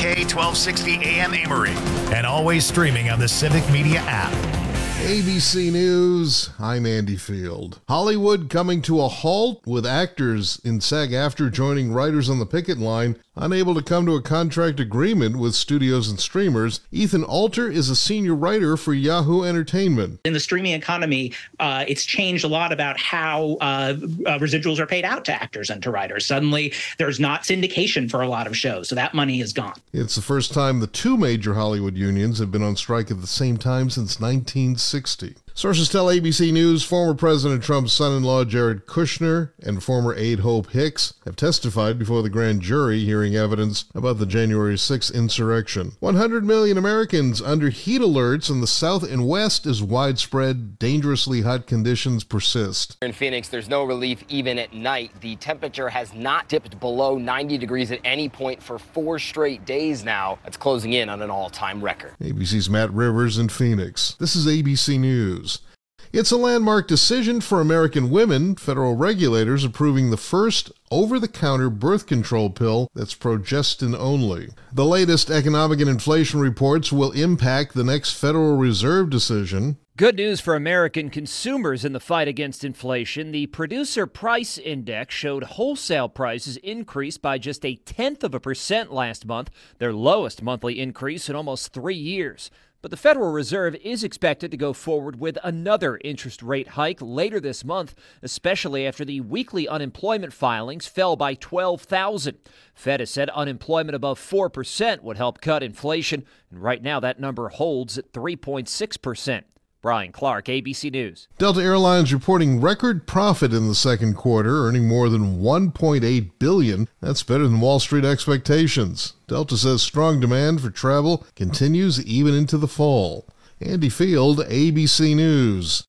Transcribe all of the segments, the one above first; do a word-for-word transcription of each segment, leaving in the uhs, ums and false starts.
K twelve sixty A M Amory, and always streaming on the Civic Media app. A B C News, I'm Andy Field. Hollywood coming to a halt with actors in SAG-AFTRA joining writers on the picket line, unable to come to a contract agreement with studios and streamers. Ethan Alter is a senior writer for Yahoo Entertainment. In the streaming economy, uh, it's changed a lot about how uh, uh, residuals are paid out to actors and to writers. Suddenly, there's not syndication for a lot of shows, so that money is gone. It's the first time the two major Hollywood unions have been on strike at the same time since nineteen sixty. Sources tell A B C News former President Trump's son-in-law Jared Kushner and former aide Hope Hicks have testified before the grand jury hearing evidence about the January sixth insurrection. one hundred million Americans under heat alerts in the south and west as widespread, dangerously hot conditions persist. In Phoenix, there's no relief even at night. The temperature has not dipped below ninety degrees at any point for four straight days now. That's closing in on an all-time record. A B C's Matt Rivers in Phoenix. This is A B C News. It's a landmark decision for American women. Federal regulators approving the first over-the-counter birth control pill that's progestin only. The latest economic and inflation reports will impact the next Federal Reserve decision. Good news for American consumers in the fight against inflation. The Producer Price Index showed wholesale prices increased by just a tenth of a percent last month, their lowest monthly increase in almost three years. But the Federal Reserve is expected to go forward with another interest rate hike later this month, especially after the weekly unemployment filings fell by twelve thousand. Fed has said unemployment above four percent would help cut inflation, and right now that number holds at three point six percent. Brian Clark, A B C News. Delta Airlines reporting record profit in the second quarter, earning more than one point eight billion dollars. That's better than Wall Street expectations. Delta says strong demand for travel continues even into the fall. Andy Field, A B C News.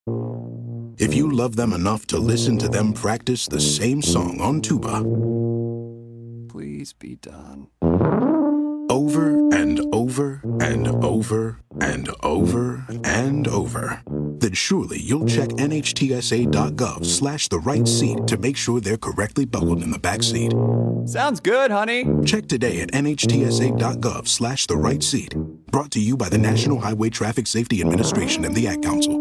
If you love them enough to listen to them practice the same song on tuba, please be done. Over and over and over and over and over, then surely you'll check nhtsa.gov slash the right seat to make sure they're correctly buckled in the back seat. Sounds good, honey. Check today at nhtsa.gov slash the right seat. Brought to you by the National Highway Traffic Safety Administration and the Ad Council.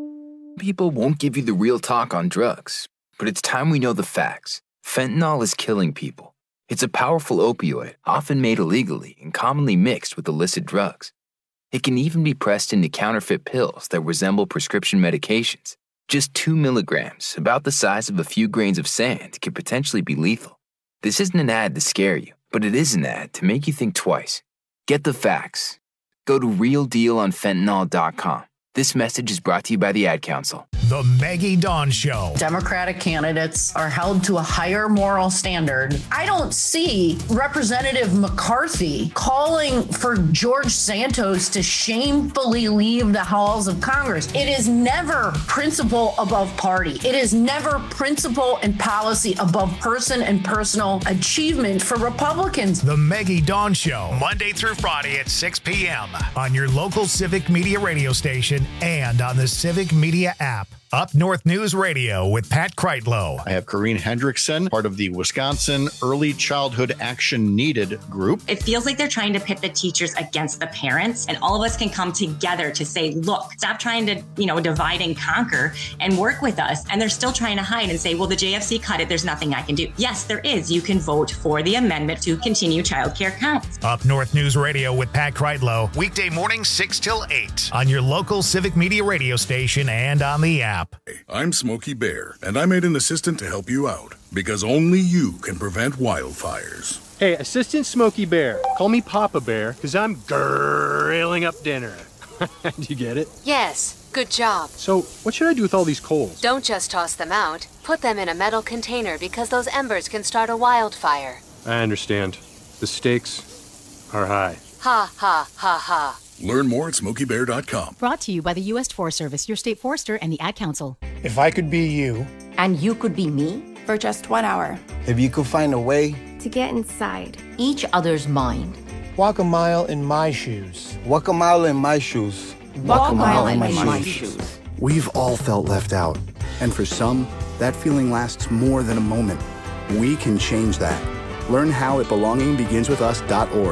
People won't give you the real talk on drugs, but it's time we know the facts. Fentanyl is killing people. It's a powerful opioid, often made illegally and commonly mixed with illicit drugs. It can even be pressed into counterfeit pills that resemble prescription medications. Just two milligrams, about the size of a few grains of sand, can potentially be lethal. This isn't an ad to scare you, but it is an ad to make you think twice. Get the facts. Go to real deal on fentanyl dot com. This message is brought to you by the Ad Council. The Maggie Dawn Show. Democratic candidates are held to a higher moral standard. I don't see Representative McCarthy calling for George Santos to shamefully leave the halls of Congress. It is never principle above party. It is never principle and policy above person and personal achievement for Republicans. The Maggie Dawn Show, Monday through Friday at six p.m. on your local Civic Media radio station and on the Civic Media app. Up North News Radio with Pat Kreitlow. I have Corrine Hendrickson, part of the Wisconsin Early Childhood Action Needed group. It feels like they're trying to pit the teachers against the parents, and all of us can come together to say, look, stop trying to, you know, divide and conquer and work with us. And they're still trying to hide and say, well, the J F C cut it. There's nothing I can do. Yes, there is. You can vote for the amendment to continue childcare counts. Up North News Radio with Pat Kreitlow, weekday morning six till eight on your local Civic Media radio station and on the app. I'm Smokey Bear, and I made an assistant to help you out, because only you can prevent wildfires. Hey, Assistant Smokey Bear, call me Papa Bear, because I'm grilling up dinner. Do you get it? Yes, good job. So, what should I do with all these coals? Don't just toss them out. Put them in a metal container because those embers can start a wildfire. I understand. The stakes are high. Ha, ha, ha, ha. Learn more at smokey bear dot com. Brought to you by the U S Forest Service, your state forester, and the Ad Council. If I could be you. And you could be me. For just one hour. If you could find a way. To get inside each other's mind. Walk a mile in my shoes. Walk a mile in my shoes. Walk, Walk a mile, mile in, in my, my shoes. shoes. We've all felt left out. And for some, that feeling lasts more than a moment. We can change that. Learn how at belonging begins with us dot org.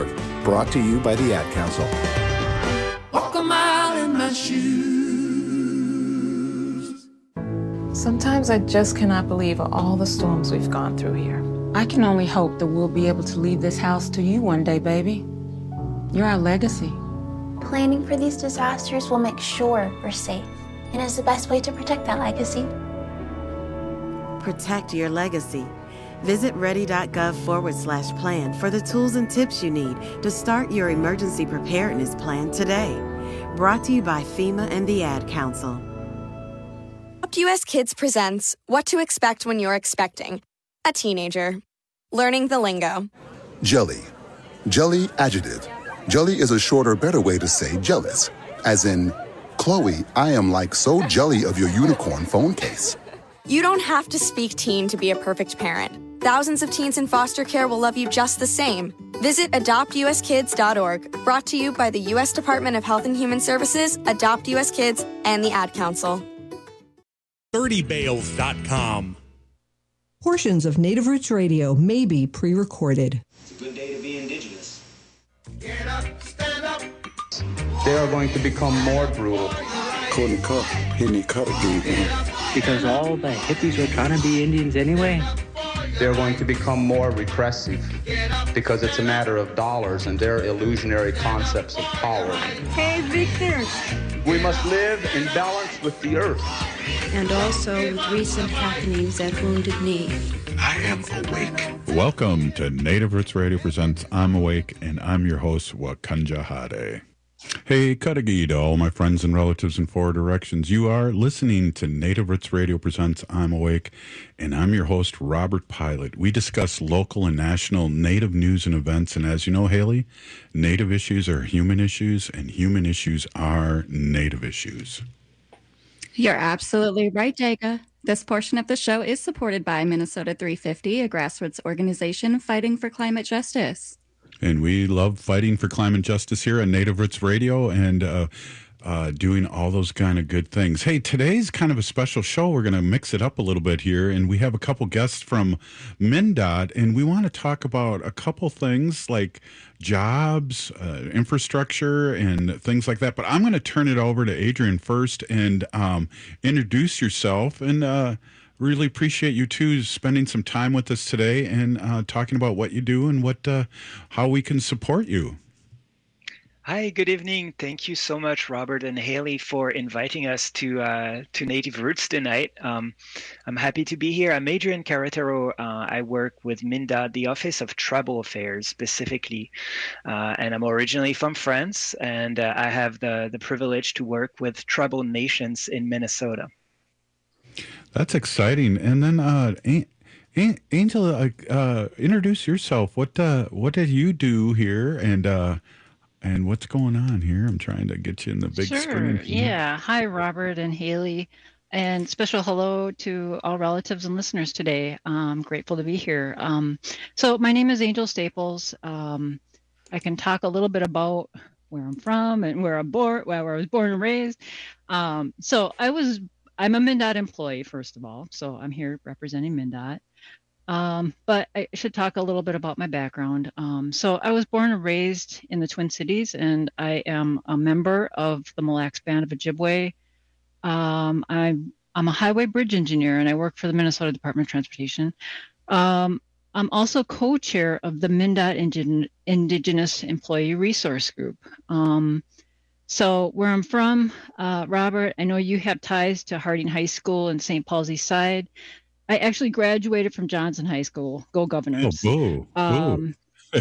Brought to you by the Ad Council. Walk a mile in my shoes. Sometimes I just cannot believe all the storms we've gone through here. I can only hope that we'll be able to leave this house to you one day, baby. You're our legacy. Planning for these disasters will make sure we're safe, and is the best way to protect that legacy. Protect your legacy. Visit ready.gov forward slash plan for the tools and tips you need to start your emergency preparedness plan today. Brought to you by FEMA and the Ad Council. Adopt U S Kids presents What to Expect When You're Expecting a Teenager. Learning the lingo. Jelly. Jelly adjective. Jelly is a shorter, better way to say jealous. As in, Chloe, I am like so jelly of your unicorn phone case. You don't have to speak teen to be a perfect parent. Thousands of teens in foster care will love you just the same. Visit adopt u s kids dot org. Brought to you by the U S Department of Health and Human Services, Adopt U S Kids, and the Ad Council. thirty bales dot com. Portions of Native Roots Radio may be pre-recorded. It's a good day to be indigenous. Get up, stand up. They are going to become more brutal. Couldn't cut, hitting cut again. Because all the hippies were trying to be Indians anyway. They're going to become more repressive because it's a matter of dollars and their illusionary concepts of power. Hey, Victor. We must live in balance with the earth. And also with recent happenings at Wounded Knee. I am awake. Welcome to Native Roots Radio presents I'm Awake, and I'm your host, Wakanja Hade. Hey, Kadagi to all my friends and relatives in four directions. You are listening to Native Roots Radio presents I'm Awake, and I'm your host, Robert Pilot. We discuss local and national Native news and events, and as you know, Haley, Native issues are human issues, and human issues are Native issues. You're absolutely right, Jacob. This portion of the show is supported by Minnesota three fifty, a grassroots organization fighting for climate justice. And we love fighting for climate justice here on Native Roots Radio and uh, uh, doing all those kind of good things. Hey, today's kind of a special show. We're going to mix it up a little bit here. And we have a couple guests from MnDOT, and we want to talk about a couple things like jobs, uh, infrastructure, and things like that. But I'm going to turn it over to Adrian first and um, introduce yourself and uh really appreciate you two spending some time with us today and uh, talking about what you do and what uh, how we can support you. Hi, good evening. Thank you so much, Robert and Haley, for inviting us to uh, to Native Roots tonight. Um, I'm happy to be here. I'm Adrian Carretero. Uh, I work with MnDOT, the Office of Tribal Affairs specifically, uh, and I'm originally from France, and uh, I have the, the privilege to work with tribal nations in Minnesota. That's exciting. And then, uh, Angela, uh, introduce yourself. What uh, what did you do here, and uh, and what's going on here? I'm trying to get you in the big sure. screen. Yeah. Hi, Robert and Haley, and special hello to all relatives and listeners today. I'm grateful to be here. Um, so my name is Angel Staples. Um, I can talk a little bit about where I'm from and where I'm born, where I was born and raised. Um, so I was. I'm a MnDOT employee, first of all, so I'm here representing MnDOT. Um, but I should talk a little bit about my background. Um, so I was born and raised in the Twin Cities, and I am a member of the Mille Lacs Band of Ojibwe. Um, I'm, I'm a highway bridge engineer, and I work for the Minnesota Department of Transportation. Um, I'm also co-chair of the MnDOT Ingen- Indigenous Employee Resource Group. Um, So where I'm from, uh, Robert, I know you have ties to Harding High School in Saint Paul's East Side. I actually graduated from Johnson High School. Go Governors. Oh, boo. Um,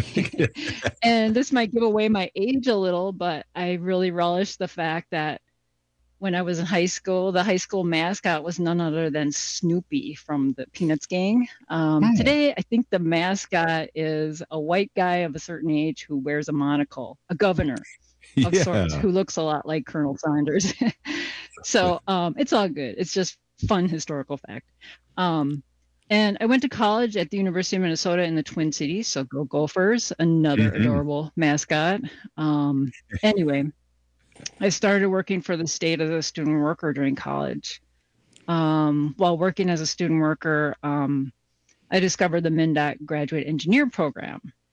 and this might give away my age a little, but I really relish the fact that when I was in high school, the high school mascot was none other than Snoopy from the Peanuts gang. Um, Oh. Today, I think the mascot is a white guy of a certain age who wears a monocle, a governor of Yeah. sorts, who looks a lot like Colonel Saunders. So um, it's all good. It's just fun historical fact. Um, and I went to college at the University of Minnesota in the Twin Cities. So go Gophers, another Mhm. adorable mascot. Um, anyway, I started working for the state as a student worker during college. Um, while working as a student worker, um, I discovered the MnDOT Graduate Engineer Program.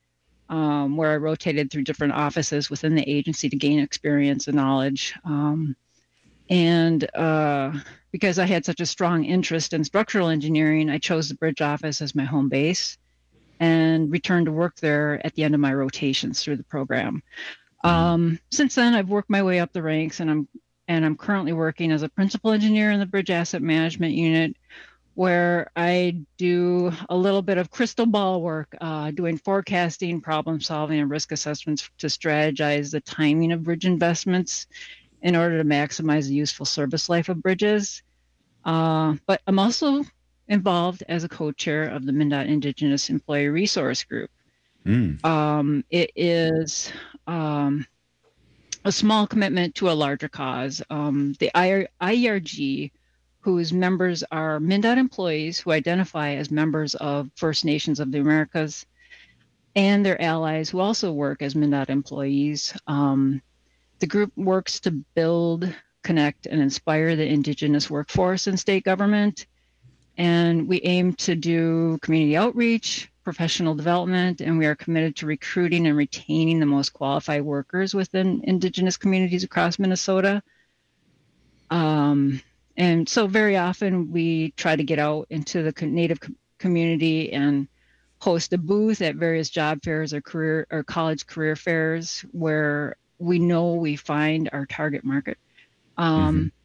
um, where I rotated through different offices within the agency to gain experience and knowledge. Um, and uh, because I had such a strong interest in structural engineering, I chose the bridge office as my home base and returned to work there at the end of my rotations through the program. Um, since then, I've worked my way up the ranks, and I'm and I'm currently working as a principal engineer in the Bridge Asset Management Unit, where I do a little bit of crystal ball work, uh, doing forecasting, problem solving, and risk assessments to strategize the timing of bridge investments in order to maximize the useful service life of bridges. Uh, but I'm also involved as a co-chair of the MnDOT Indigenous Employee Resource Group. Mm. Um, it is um, a small commitment to a larger cause. Um, the I E R G, whose members are MnDOT employees who identify as members of First Nations of the Americas, and their allies who also work as MnDOT employees. Um, the group works to build, connect, and inspire the Indigenous workforce in state government. And we aim to do community outreach, professional development, and we are committed to recruiting and retaining the most qualified workers within Indigenous communities across Minnesota. Um, and so very often we try to get out into the Native community and host a booth at various job fairs or career or college career fairs where we know we find our target market. Um, mm-hmm.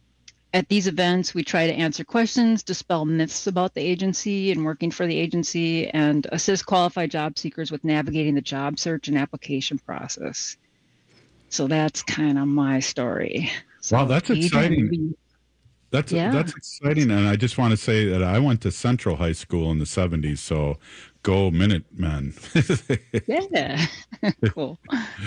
At these events, we try to answer questions, dispel myths about the agency and working for the agency, and assist qualified job seekers with navigating the job search and application process. So that's kind of my story. So wow, that's exciting. We, that's yeah. that's exciting, and I just want to say that I went to Central High School in the seventies, so go Minutemen. Yeah, cool.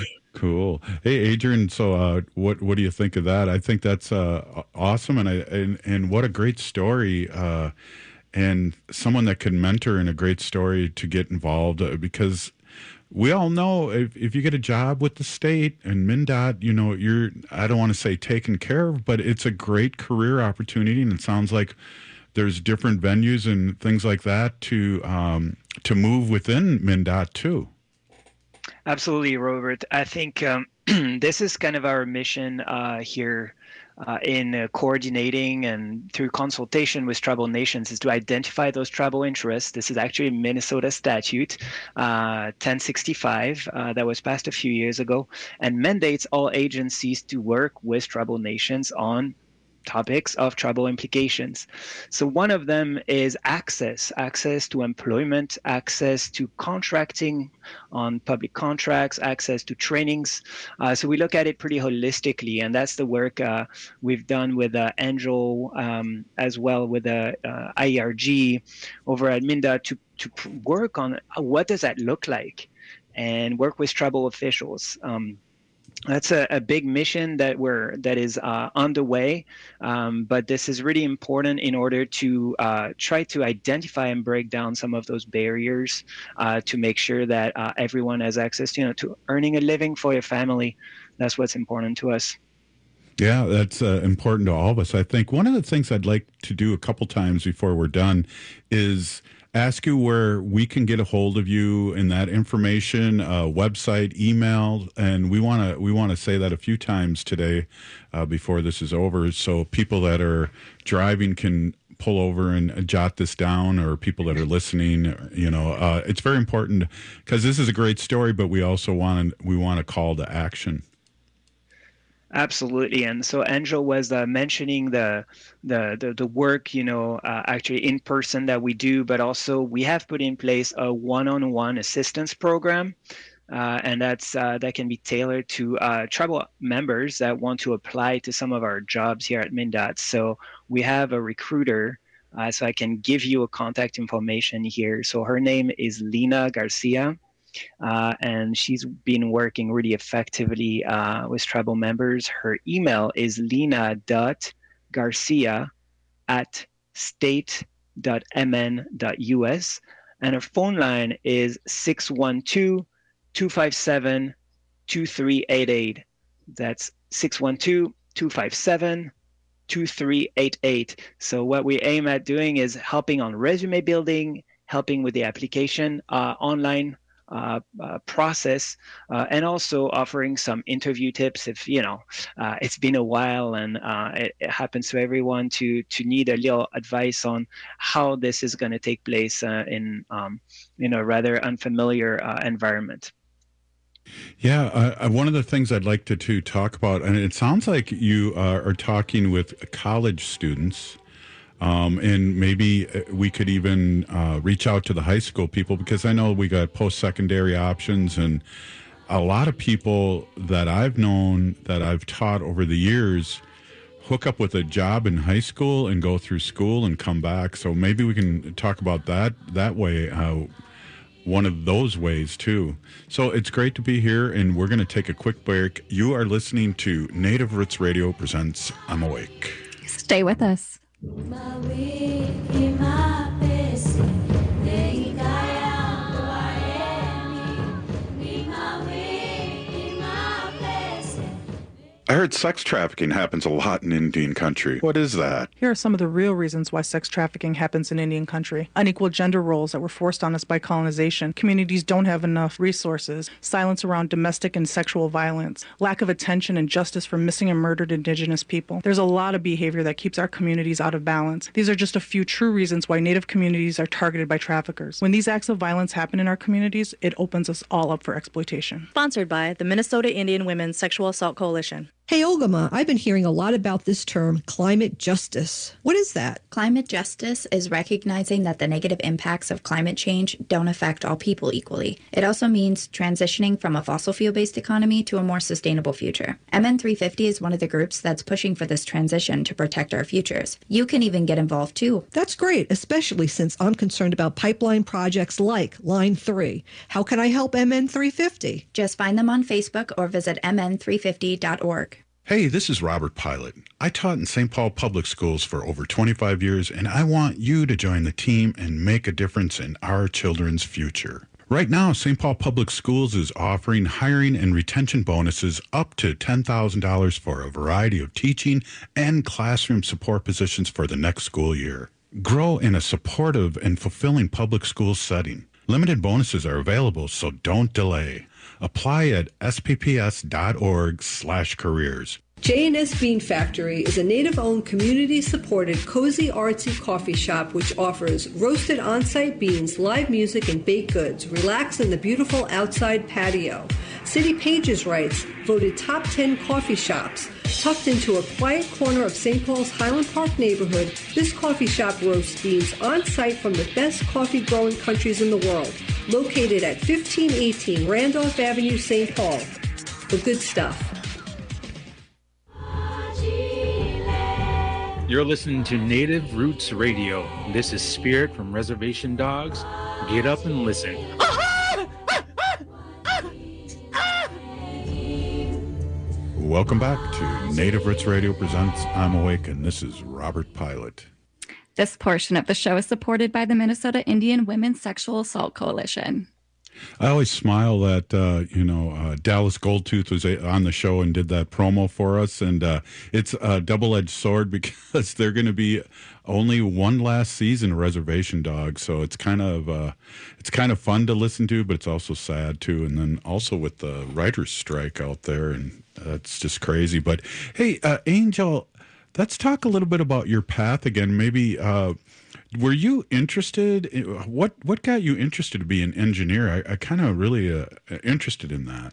Cool. Hey, Adrian. So, uh, what what do you think of that? I think that's uh, awesome, and I and, and what a great story, uh, and someone that can mentor in a great story to get involved uh, because we all know if if you get a job with the state and MnDOT, you know, you're I don't want to say taken care of, but it's a great career opportunity, and it sounds like there's different venues and things like that to um, to move within MnDOT too. Absolutely, Robert. I think um, this is kind of our mission uh, here uh, in uh, coordinating and through consultation with tribal nations is to identify those tribal interests. This is actually a Minnesota statute, uh, ten sixty-five, uh, that was passed a few years ago, and mandates all agencies to work with tribal nations on topics of tribal implications. So one of them is access, access to employment, access to contracting on public contracts, access to trainings. Uh, so we look at it pretty holistically, and that's the work uh, we've done with uh, Angel um, as well with the uh, I E R G over at MnDOT to, to work on what does that look like and work with tribal officials. Um, That's a, a big mission that we're that is uh, underway, um, but this is really important in order to uh, try to identify and break down some of those barriers uh, to make sure that uh, everyone has access, you know, to earning a living for your family. That's what's important to us. Yeah, that's uh, important to all of us. I think one of the things I'd like to do a couple times before we're done is ask you where we can get a hold of you and that information, uh, website, email, and we want to we want to say that a few times today uh, before this is over, so people that are driving can pull over and jot this down, or people that are listening. You know, uh, it's very important because this is a great story, but we also want we want a call to action. Absolutely, and so Angel was uh, mentioning the, the the the work, you know, uh, actually in person that we do, but also we have put in place a one-on-one assistance program, uh, and that's uh, that can be tailored to uh, tribal members that want to apply to some of our jobs here at MnDOT. So we have a recruiter, uh, so I can give you a contact information here. So her name is Lena Garcia. Uh, and she's been working really effectively uh, with tribal members. Her email is lena dot garcia at state dot m n dot u s, and her phone line is six one two, two five seven, two three eight eight. That's six one two, two five seven, two three eight eight. So what we aim at doing is helping on resume building, helping with the application uh, online uh, uh, process, uh, and also offering some interview tips if, you know, uh, it's been a while and uh, it, it happens to everyone to to need a little advice on how this is going to take place uh, in, um, in a rather unfamiliar uh, environment. Yeah, uh, one of the things I'd like to, to talk about, and it sounds like you uh, are talking with college students, um, and maybe we could even uh, reach out to the high school people, because I know we got post-secondary options, and a lot of people that I've known, that I've taught over the years, hook up with a job in high school and go through school and come back. So maybe we can talk about that that way, uh, one of those ways too. So it's great to be here, and we're going to take a quick break. You are listening to Native Roots Radio presents I'm Awake. Stay with us. I heard sex trafficking happens a lot in Indian country. What is that? Here are some of the real reasons why sex trafficking happens in Indian country. Unequal gender roles that were forced on us by colonization. Communities don't have enough resources. Silence around domestic and sexual violence. Lack of attention and justice for missing and murdered Indigenous people. There's a lot of behavior that keeps our communities out of balance. These are just a few true reasons why Native communities are targeted by traffickers. When these acts of violence happen in our communities, it opens us all up for exploitation. Sponsored by the Minnesota Indian Women's Sexual Assault Coalition. Hey, Ogama, I've been hearing a lot about this term, climate justice. What is that? Climate justice is recognizing that the negative impacts of climate change don't affect all people equally. It also means transitioning from a fossil fuel-based economy to a more sustainable future. M N three fifty is one of the groups that's pushing for this transition to protect our futures. You can even get involved too. That's great, especially since I'm concerned about pipeline projects like Line three. How can I help M N three fifty? Just find them on Facebook or visit m n three fifty dot org. Hey, this is Robert Pilot. I taught in Saint Paul Public Schools for over twenty-five years, and I want you to join the team and make a difference in our children's future. Right now, Saint Paul Public Schools is offering hiring and retention bonuses up to ten thousand dollars for a variety of teaching and classroom support positions for the next school year. Grow in a supportive and fulfilling public school setting. Limited bonuses are available, so don't delay. Apply at spps.org slash careers. J and S Bean Factory is a Native-owned, community-supported, cozy, artsy coffee shop which offers roasted on-site beans, live music, and baked goods. Relax in the beautiful outside patio. City Pages writes, voted top ten coffee shops. Tucked into a quiet corner of Saint Paul's Highland Park neighborhood, this coffee shop roasts beans on-site from the best coffee-growing countries in the world. Located at fifteen eighteen Randolph Avenue, Saint Paul. The good stuff. You're listening to Native Roots Radio. This is Spirit from Reservation Dogs. Get up and listen. Welcome back to Native Roots Radio presents I'm Awake, and this is Robert Pilot. This portion of the show is supported by the Minnesota Indian Women's Sexual Assault Coalition. I always smile that, uh, you know, uh, Dallas Goldtooth was on the show and did that promo for us. And uh, it's a double-edged sword because they're going to be only one last season of Reservation Dogs. So it's kind of uh, it's kind of fun to listen to, but it's also sad, too. And then also with the writer's strike out there, and that's just crazy. But, hey, uh, Angel, let's talk a little bit about your path again. Maybe... Uh, Were you interested? In, what what got you interested to be an engineer? I, I kind of really uh, interested in that.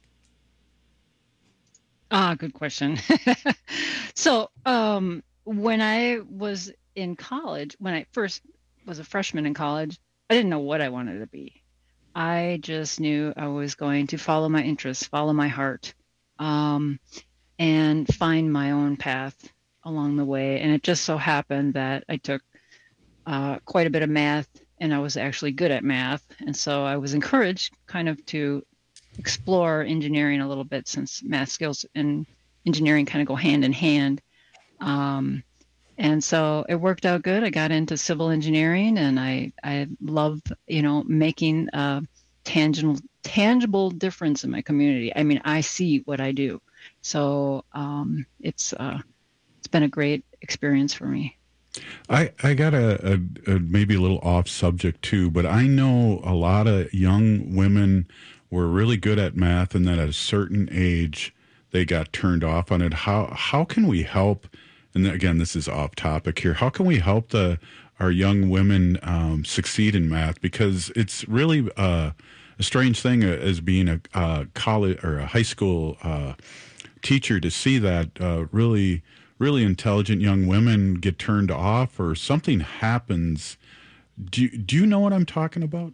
Ah, good question. So um, when I was in college, when I first was a freshman in college, I didn't know what I wanted to be. I just knew I was going to follow my interests, follow my heart, um, and find my own path along the way. And it just so happened that I took Uh, quite a bit of math, and I was actually good at math. And so I was encouraged kind of to explore engineering a little bit, since math skills and engineering kind of go hand in hand. Um, and so it worked out good. I got into civil engineering, and I, I love, you know, making a tangible, tangible difference in my community. I mean, I see what I do. So um, it's uh, it's been a great experience for me. I, I got a, a, a maybe a little off subject too, but I know a lot of young women were really good at math, and then at a certain age they got turned off on it. How how can we help? And again, this is off topic here. How can we help the our young women um, succeed in math? Because it's really uh, a strange thing as being a, a college or a high school uh, teacher to see that uh, really. really intelligent young women get turned off or something happens. Do you, do you know what I'm talking about?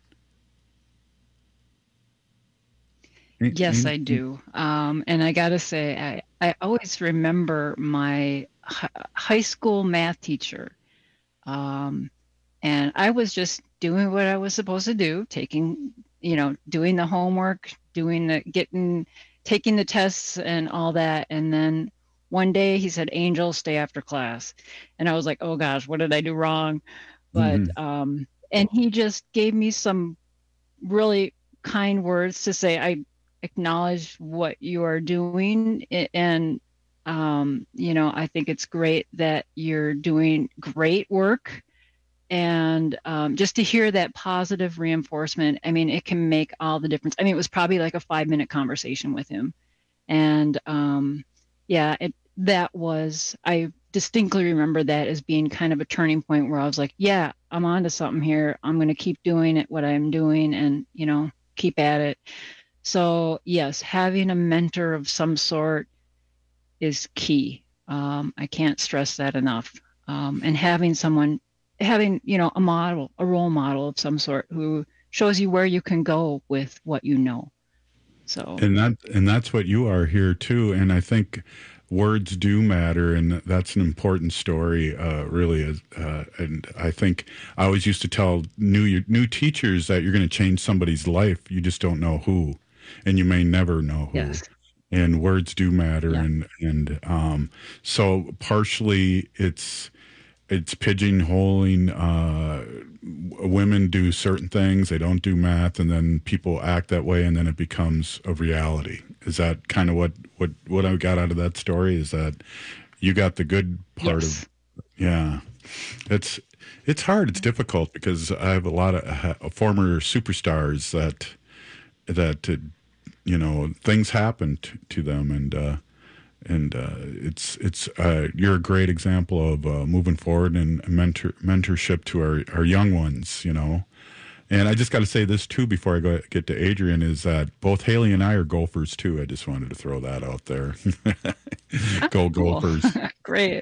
Yes, I do. Um, and I got to say, I, I always remember my hi- high school math teacher. Um, and I was just doing what I was supposed to do, taking, you know, doing the homework, doing the, getting, taking the tests and all that. And then one day he said, Angel, stay after class. And I was like, oh gosh, what did I do wrong? But, mm-hmm. um, and he just gave me some really kind words to say, I acknowledge what you are doing. And, um, you know, I think it's great that you're doing great work. And um, just to hear that positive reinforcement, I mean, it can make all the difference. I mean, it was probably like a five minute conversation with him. And, um, yeah, it, that was, I distinctly remember that as being kind of a turning point where I was like, yeah, I'm onto something here. I'm going to keep doing it, what I'm doing, and, you know, keep at it. So yes, having a mentor of some sort is key. Um, I can't stress that enough. Um, and having someone, having, you know, a model, a role model of some sort who shows you where you can go with what you know. So, and that and that's what you are here too. And I think words do matter, and that's an important story, uh, really. Is, uh, and I think I always used to tell new new teachers that you're going to change somebody's life. You just don't know who, and you may never know who. Yes. And words do matter, Yeah. and and um, so partially it's. It's pigeonholing. Uh, women do certain things; they don't do math, and then people act that way, and then it becomes a reality. Is that kind of what what what I got out of that story? Is that you got the good part Yes. of? Yeah, it's it's hard. It's difficult because I have a lot of uh, former superstars that that uh, you know things happen to, to them, and. Uh, And uh, it's it's uh, you're a great example of uh, moving forward and mentor mentorship to our, our young ones, you know. And I just got to say this too before I go get to Adrian is that both Haley and I are Gophers too. I just wanted to throw that out there. Go Gophers! Great.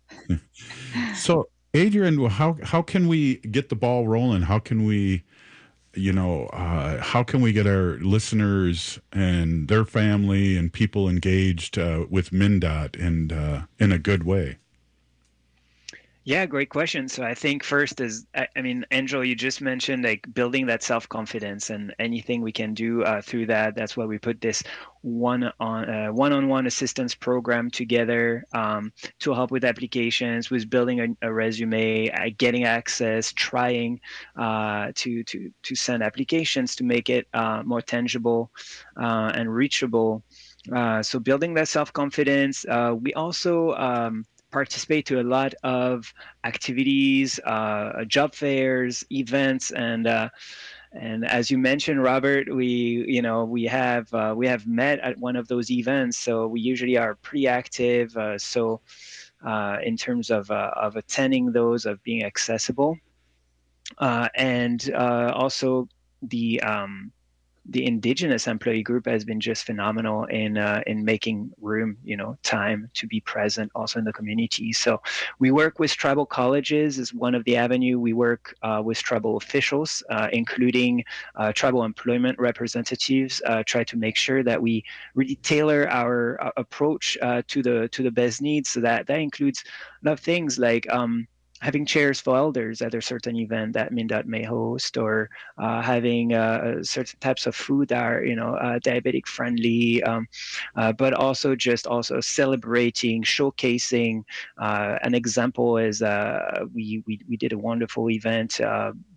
So Adrian, how how can we get the ball rolling? How can we? You know, uh, how can we get our listeners and their family and people engaged uh, with MnDOT and uh, in a good way? Yeah, great question. So I think first is, I, I mean, Angel, you just mentioned like building that self-confidence, and anything we can do uh, through that. That's why we put this one on uh, one-on-one assistance program together um, to help with applications, with building a, a resume, uh, getting access, trying uh, to to to send applications to make it uh, more tangible uh, and reachable. Uh, so building that self-confidence. Uh, we also um, participate to a lot of activities, uh, job fairs, events, and uh, and as you mentioned, Robert, we you know we have uh, we have met at one of those events, so we usually are pretty active. Uh, so uh, in terms of uh, of attending those, of being accessible, uh, and uh, also the um, the Indigenous employee group has been just phenomenal in uh, in making room, you know, time to be present also in the community. So we work with tribal colleges as one of the avenue. We work uh, with tribal officials, uh, including uh, tribal employment representatives, uh, try to make sure that we really tailor our uh, approach uh, to the to the best needs. So that that includes a lot of things like um, having chairs for elders at a certain event that MnDOT may host, or uh, having uh, certain types of food that are, you know, uh, diabetic friendly, um, uh, but also just also celebrating, showcasing. Uh, an example is uh, we, we we did a wonderful event uh,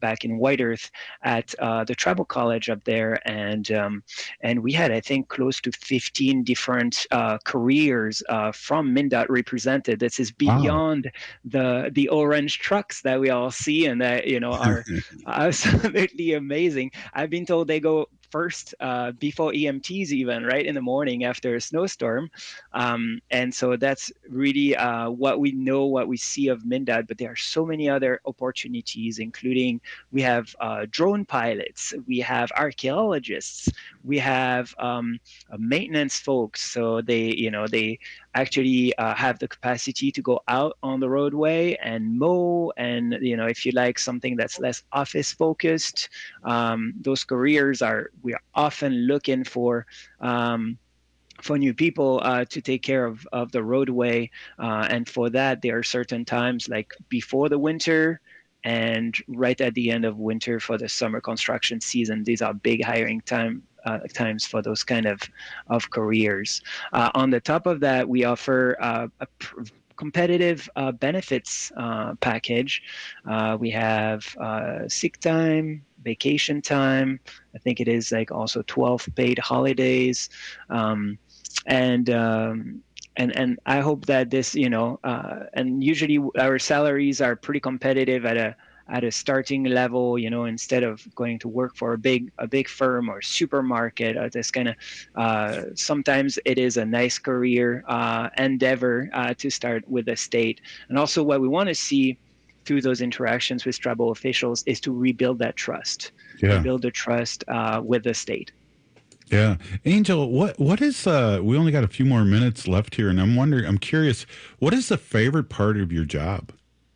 back in White Earth at uh, the tribal college up there, and um, and we had, I think, close to fifteen different uh, careers uh, from MnDOT represented. This is beyond wow. the the orange trucks that we all see and that you know are absolutely amazing. I've been told they go first uh, before E M Ts even, right, in the morning after a snowstorm. Um, and so that's really uh, what we know, what we see of MnDOT, but there are so many other opportunities, including we have uh, drone pilots, we have archaeologists, we have um, maintenance folks. So they, you know, they actually uh, have the capacity to go out on the roadway and mow. And, you know, if you like something that's less office focused, um, those careers are, we are often looking for, um, for new people uh, to take care of, of the roadway. Uh, and for that, there are certain times like before the winter and right at the end of winter for the summer construction season. These are big hiring time Uh, times for those kind of of careers. Uh, on the top of that, we offer uh, a pr- competitive uh, benefits uh, package. Uh, we have uh, sick time, vacation time. I think it is like also twelve paid holidays, um, and um, and and I hope that this, you know, uh, and usually our salaries are pretty competitive at a at a starting level, you know, instead of going to work for a big a big firm or supermarket, uh, this kind of, uh, sometimes it is a nice career uh, endeavor uh, to start with the state. And also what we want to see through those interactions with tribal officials is to rebuild that trust, yeah. rebuild the trust uh, with the state. Yeah. Angel, what what is, uh, we only got a few more minutes left here, and I'm wondering, I'm curious, what is the favorite part of your job?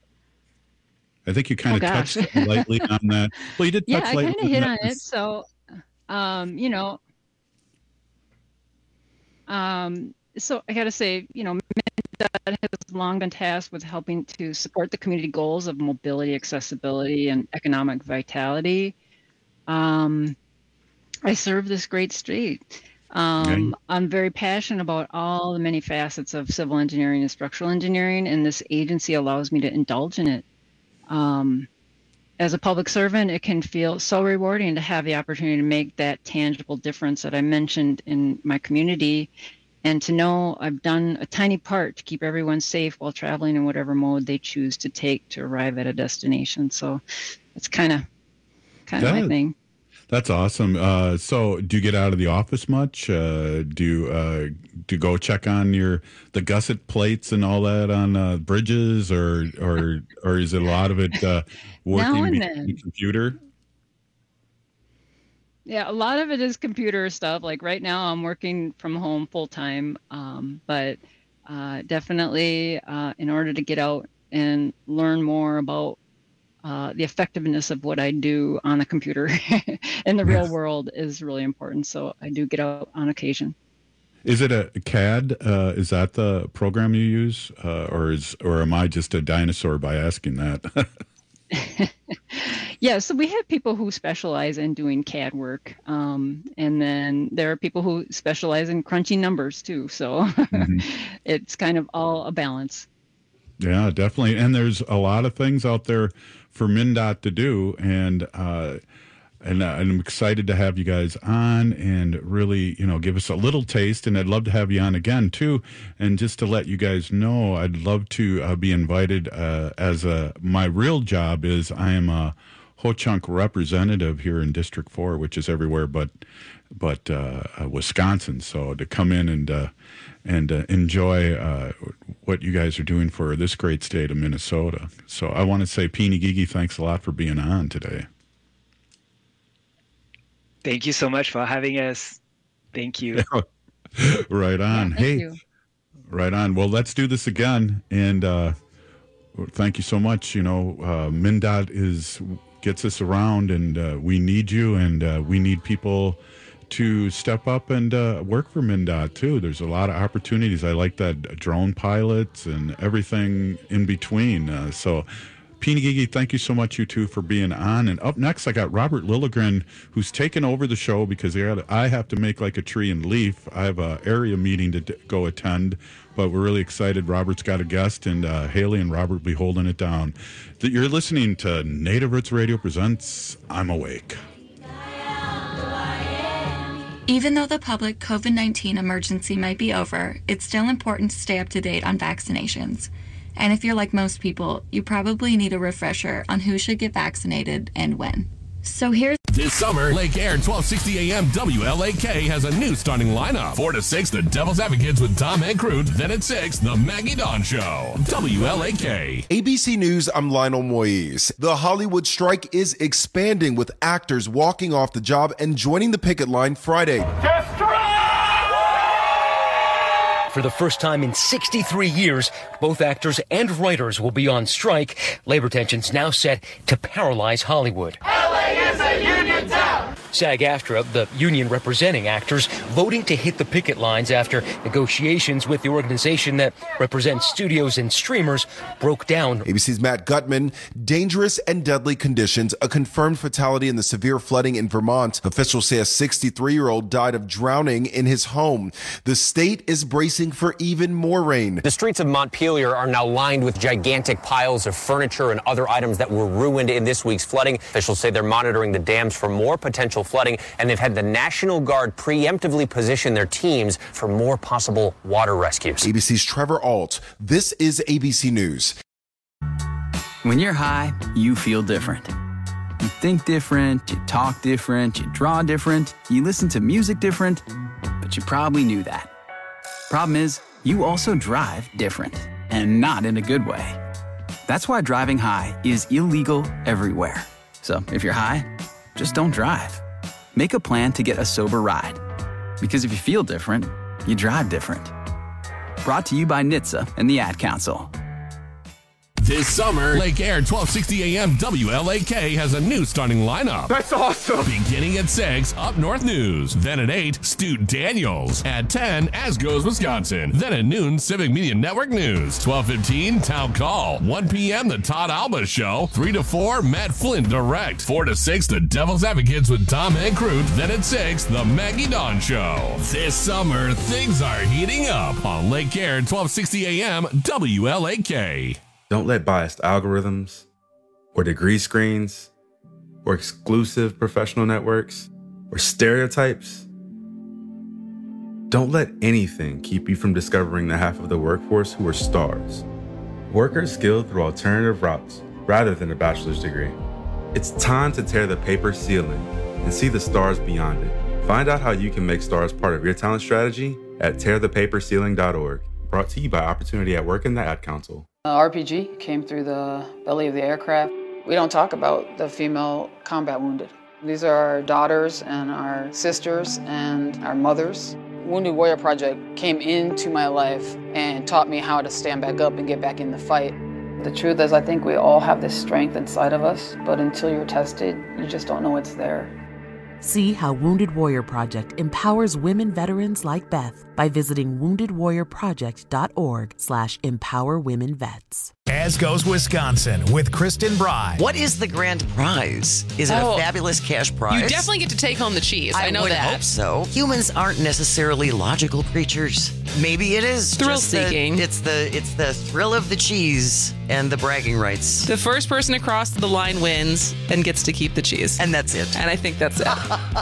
I think you kind oh, of touched lightly on that. Well, you did touch yeah, lightly. I kind of hit on that. it. So, um, you know, um, so I got to say, you know, MnDOT has long been tasked with helping to support the community goals of mobility, accessibility, and economic vitality. Um, I serve this great state. Um, okay. I'm very passionate about all the many facets of civil engineering and structural engineering, and this agency allows me to indulge in it. Um, as a public servant, it can feel so rewarding to have the opportunity to make that tangible difference that I mentioned in my community, and to know I've done a tiny part to keep everyone safe while traveling in whatever mode they choose to take to arrive at a destination. So it's kind of kind of my thing. That's awesome. Uh, so do you get out of the office much? Uh, do you, uh, do you go check on your the gusset plates and all that on uh, bridges, or or or is it a lot of it uh, working behind the computer? Yeah, a lot of it is computer stuff. Like right now, I'm working from home full time, um, but uh, definitely uh, in order to get out and learn more about Uh, the effectiveness of what I do on a computer in the real world is really important. So I do get out on occasion. Is it a C A D? Uh, is that the program you use, uh, or is or am I just a dinosaur by asking that? Yeah, so we have people who specialize in doing C A D work, um, and then there are people who specialize in crunching numbers too. So mm-hmm. It's kind of all a balance. Yeah, definitely. And there's a lot of things out there for MnDOT to do, and uh, and, uh, and I'm excited to have you guys on and really, you know, give us a little taste. And I'd love to have you on again too. And just to let you guys know, I'd love to uh, be invited uh, as a my real job is I am a Ho-Chunk representative here in District Four, which is everywhere but but uh, uh, Wisconsin. So to come in and uh, and uh, enjoy uh, what you guys are doing for this great state of Minnesota. So I want to say, Peeny Gigi, thanks a lot for being on today. Thank you so much for having us. Thank you. Right on. Yeah, hey, you. Right on. Well, let's do this again. And uh, thank you so much. You know, uh, MnDOT is gets us around, and uh, we need you, and uh, we need people to step up and uh, work for MnDOT too. There's a lot of opportunities. I like that drone pilots and everything in between. Uh, so Peony Gigi, thank you so much, you two, for being on. And up next, I got Robert Lilligren, who's taken over the show because I have to make like a tree and leaf. I have an area meeting to d- go attend, but we're really excited. Robert's got a guest, and uh, Haley and Robert will be holding it down. You're listening to Native Roots Radio presents I'm Awake. Even though the public COVID nineteen emergency might be over, it's still important to stay up to date on vaccinations. And if you're like most people, you probably need a refresher on who should get vaccinated and when. So here's... This summer, Lake Air twelve sixty A M W L A K has a new starting lineup. four to six, the Devil's Advocates with Tom Ancrute. Then at six, the Maggie Dawn Show. W L A K. A B C News, I'm Lionel Moise. The Hollywood strike is expanding with actors walking off the job and joining the picket line Friday. For the first time in sixty-three years, both actors and writers will be on strike. Labor tensions now set to paralyze Hollywood. L A is a union town! SAG-AFTRA, the union representing actors, voting to hit the picket lines after negotiations with the organization that represents studios and streamers broke down. A B C's Matt Gutman. Dangerous and deadly conditions. A confirmed fatality in the severe flooding in Vermont. Officials say a sixty-three-year-old died of drowning in his home. The state is bracing for even more rain. The streets of Montpelier are now lined with gigantic piles of furniture and other items that were ruined in this week's flooding. Officials say they're monitoring the dams for more potential flooding, and they've had the National Guard preemptively position their teams for more possible water rescues. A B C's Trevor Alt. This is A B C News. When you're high, you feel different. You think different, you talk different, you draw different, you listen to music different, but you probably knew that. Problem is, you also drive different, and not in a good way. That's why driving high is illegal everywhere. So if you're high, just don't drive. Make a plan to get a sober ride. Because if you feel different, you drive different. Brought to you by N H T S A and the Ad Council. This summer, Lake Air twelve sixty A M W L A K has a new starting lineup. That's awesome! Beginning at six, Up North News. Then at eight, Stu Daniels. At ten, As Goes Wisconsin. Then at noon, Civic Media Network News. twelve fifteen, Town Call. one p.m., The Todd Alba Show. three to four, Matt Flynn Direct. four to six, The Devil's Advocates with Tom Ancrute. Then at six, The Maggie Dawn Show. This summer, things are heating up on Lake Air twelve sixty A M W L A K. Don't let biased algorithms or degree screens or exclusive professional networks or stereotypes. Don't let anything keep you from discovering the half of the workforce who are stars. Workers skilled through alternative routes rather than a bachelor's degree. It's time to tear the paper ceiling and see the stars beyond it. Find out how you can make stars part of your talent strategy at tear the paper ceiling dot org. Brought to you by Opportunity at Work and the Ad Council. Uh, R P G came through the belly of the aircraft. We don't talk about the female combat wounded. These are our daughters and our sisters and our mothers. Wounded Warrior Project came into my life and taught me how to stand back up and get back in the fight. The truth is, I think we all have this strength inside of us, but until you're tested, you just don't know it's there. See how Wounded Warrior Project empowers women veterans like Beth by visiting wounded warrior project dot org slash empower women vets. As Goes Wisconsin with Kristen Bry. What is the grand prize? Is it oh, a fabulous cash prize? You definitely get to take home the cheese. I, I know would that. hope so. Humans aren't necessarily logical creatures. Maybe it is thrill just seeking. The, it's the it's the thrill of the cheese and the bragging rights. The first person across the line wins and gets to keep the cheese. And that's it. And I think that's it.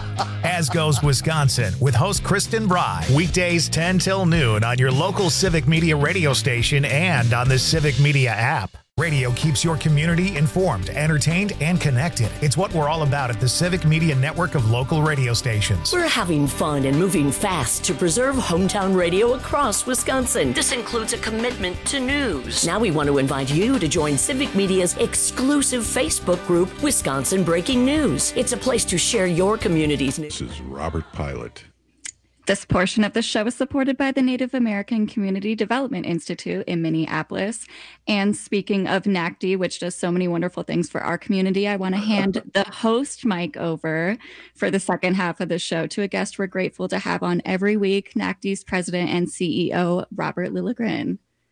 As Goes Wisconsin with host Kristen Bry. Weekdays ten till noon on your local Civic Media radio station and on the Civic Media app. Radio keeps your community informed, entertained, and connected. It's what we're all about at the Civic Media network of local radio stations. We're having fun and moving fast to preserve hometown radio across Wisconsin. This includes a commitment to news. Now we want to invite you to join Civic Media's exclusive Facebook group, Wisconsin Breaking News. It's a place to share your community's news. This is Robert Pilot. This portion of the show is supported by the Native American Community Development Institute in Minneapolis. And speaking of N A C D, which does so many wonderful things for our community, I want to hand the host mic over for the second half of the show to a guest we're grateful to have on every week, N A C D's president and C E O, Robert Lilligren.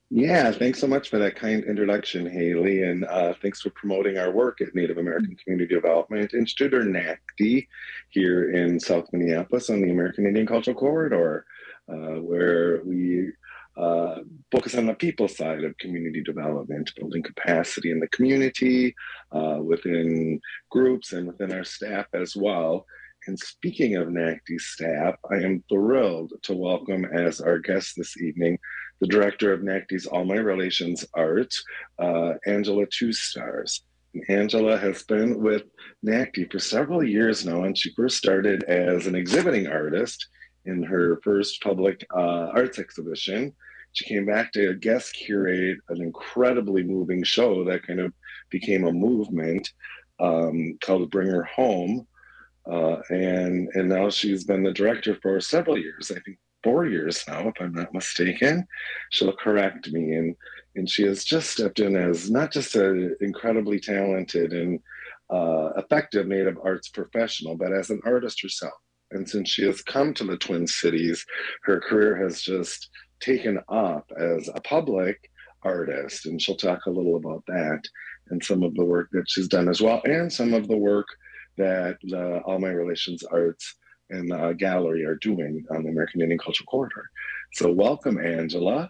Yeah, thanks so much for that kind introduction, Haley, and uh, thanks for promoting our work at Native American Community Development Institute, or NACD, here in South Minneapolis on the American Indian Cultural Corridor, uh, where we uh, focus on the people side of community development, building capacity in the community, uh, within groups, and within our staff as well. And speaking of NACD staff, I am thrilled to welcome as our guest this evening the director of NACD's All My Relations Art, uh, Angela Two Stars. And Angela has been with NACD for several years now, and she first started as an exhibiting artist in her first public uh, arts exhibition. She came back to guest curate an incredibly moving show that kind of became a movement um, called Bring Her Home. Uh, and and now she's been the director for several years, I think four years now, if I'm not mistaken. She'll correct me. And, and she has just stepped in as not just an incredibly talented and uh, effective Native arts professional, but as an artist herself. And since she has come to the Twin Cities, her career has just taken up as a public artist. And she'll talk a little about that and some of the work that she's done as well, and some of the work that uh, All My Relations Arts and uh, Gallery are doing on the American Indian Cultural Corridor. So welcome, Angela.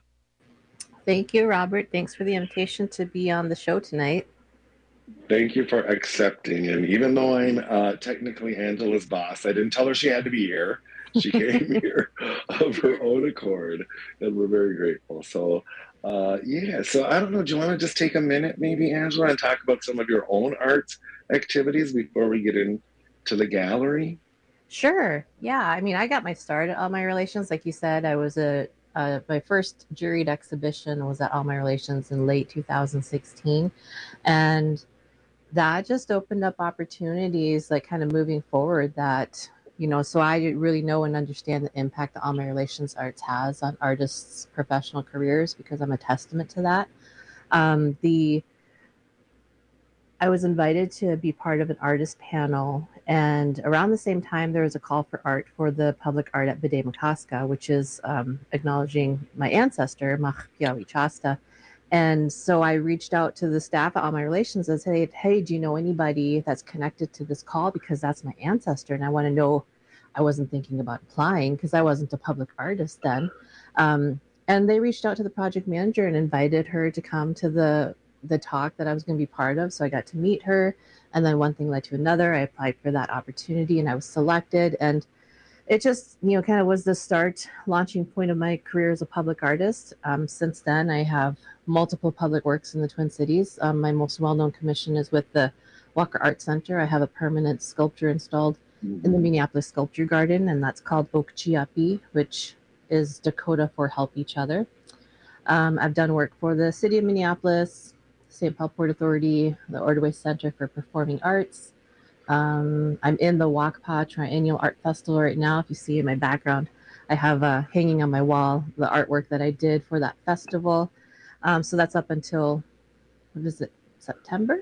Thank you, Robert. Thanks for the invitation to be on the show tonight. Thank you for accepting. And even though I'm uh, technically Angela's boss, I didn't tell her she had to be here. She came here of her own accord, and we're very grateful. So uh, yeah, so I don't know, do you want to just take a minute maybe, Angela, and talk about some of your own arts activities before we get into the gallery? Sure. Yeah. I mean, I got my start at All My Relations. Like you said, I was a, uh, my first juried exhibition was at All My Relations in late two thousand sixteen. And that just opened up opportunities, like kind of moving forward that, you know, so I really know and understand the impact that All My Relations Arts has on artists' professional careers, because I'm a testament to that. Um, the I was invited to be part of an artist panel, and around the same time, there was a call for art for the public art at B'day Makaska, which is um, acknowledging my ancestor, Mach Piawi Chasta. And so I reached out to the staff at All My Relations and said, hey, do you know anybody that's connected to this call? Because that's my ancestor, and I want to know. I wasn't thinking about applying because I wasn't a public artist then. Um, and they reached out to the project manager and invited her to come to the the talk that I was going to be part of. So I got to meet her, and then one thing led to another. I applied for that opportunity and I was selected, and it just, you know, kind of was the start launching point of my career as a public artist. Um, since then, I have multiple public works in the Twin Cities. Um, my most well-known commission is with the Walker Art Center. I have a permanent sculpture installed mm-hmm. in the Minneapolis Sculpture Garden, and that's called Okchiapi, which is Dakota for help each other. Um, I've done work for the City of Minneapolis, Saint Paul Port Authority, the Ordway Center for Performing Arts. Um, I'm in the Wakpa Triennial Art Festival right now. If you see in my background, I have uh, hanging on my wall the artwork that I did for that festival. Um, so that's up until, what is it, September?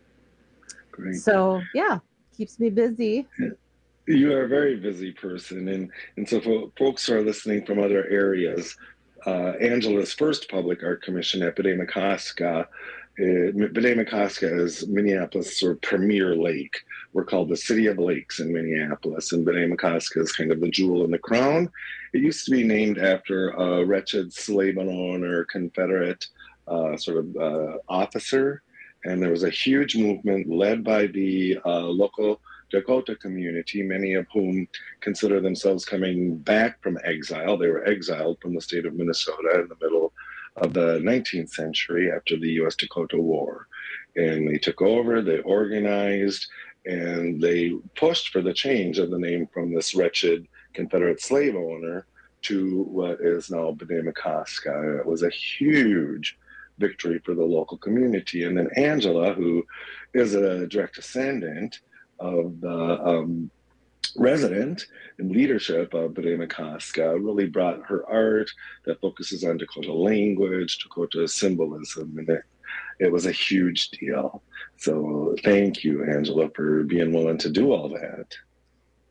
Great. So yeah, keeps me busy. You are a very busy person. And, and so for folks who are listening from other areas, uh, Angela's first public art commission at B'day Makaska, Uh, B'day Makaska is Minneapolis' sort of premier lake. We're called the City of Lakes in Minneapolis, and B'day Makaska is kind of the jewel in the crown. It used to be named after a wretched slave owner, Confederate uh, sort of uh, officer, and there was a huge movement led by the uh, local Dakota community, many of whom consider themselves coming back from exile. They were exiled from the state of Minnesota in the middle of the nineteenth century after the U S Dakota War. And they took over, they organized, and they pushed for the change of the name from this wretched Confederate slave owner to what is now B'day Makaska. It was a huge victory for the local community. And then Angela, who is a direct descendant of the um, resident and leadership of B'day Makaska, really brought her art that focuses on Dakota language, Dakota symbolism, and it, it was a huge deal. So thank you, Angela, for being willing to do all that.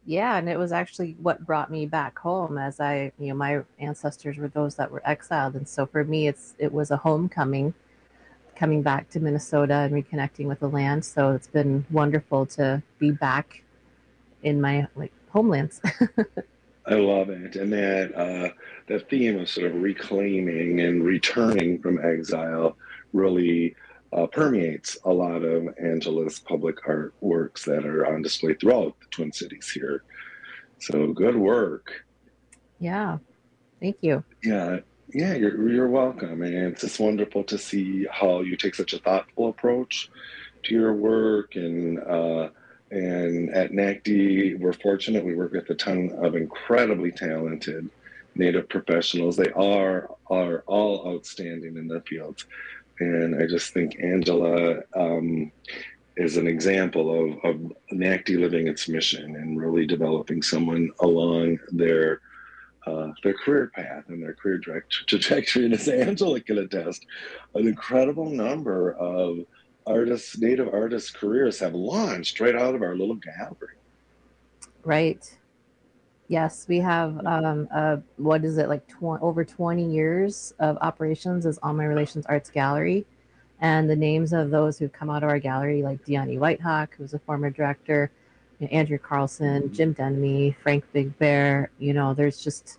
Yeah, and it was actually what brought me back home, as I, you know, my ancestors were those that were exiled, and so for me, it's it was a homecoming, coming back to Minnesota and reconnecting with the land. So it's been wonderful to be back in my like homelands. I love it, and that uh, that theme of sort of reclaiming and returning from exile really uh, permeates a lot of Angela's public art works that are on display throughout the Twin Cities here. So good work. Yeah, thank you. Yeah, yeah, you're you're welcome, and it's just wonderful to see how you take such a thoughtful approach to your work. And uh, and at N A C D, we're fortunate. We work with a ton of incredibly talented Native professionals. They are are all outstanding in their fields. And I just think Angela um, is an example of, of N A C D living its mission and really developing someone along their uh, their career path and their career direct trajectory. And as Angela can attest, an incredible number of artists, Native artists' careers have launched right out of our little gallery. Right. Yes, we have um, uh, what is it like tw- over twenty years of operations as All My Relations Arts Gallery, and the names of those who've come out of our gallery, like Deani Whitehawk, who's a former director, you know, Andrew Carlson, Jim Denemy, Frank Big Bear. You know, there's just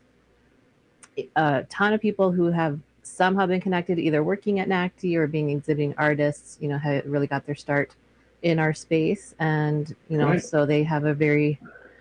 a ton of people who have somehow been connected, either working at N A C D or being exhibiting artists. You know, have really got their start in our space, and you know, right. So they have a very